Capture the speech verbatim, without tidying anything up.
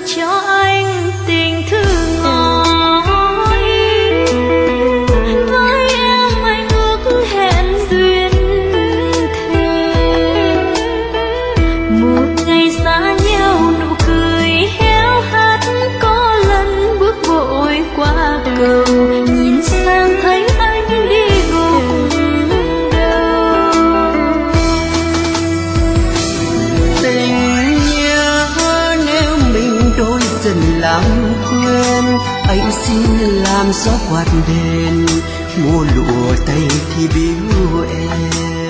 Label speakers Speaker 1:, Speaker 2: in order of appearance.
Speaker 1: cho anh tình thương ngọt. Với em anh ước hẹn duyên thề, một ngày xa nhau nụ cười héo hắt, có lần bước vội qua cầu nhìn sang thấy anh đi gục đầu.
Speaker 2: Tình nhớ nếu mình đôi dần làm quên, anh xin làm gió quạt đèn mua lụa tay thì biếu em.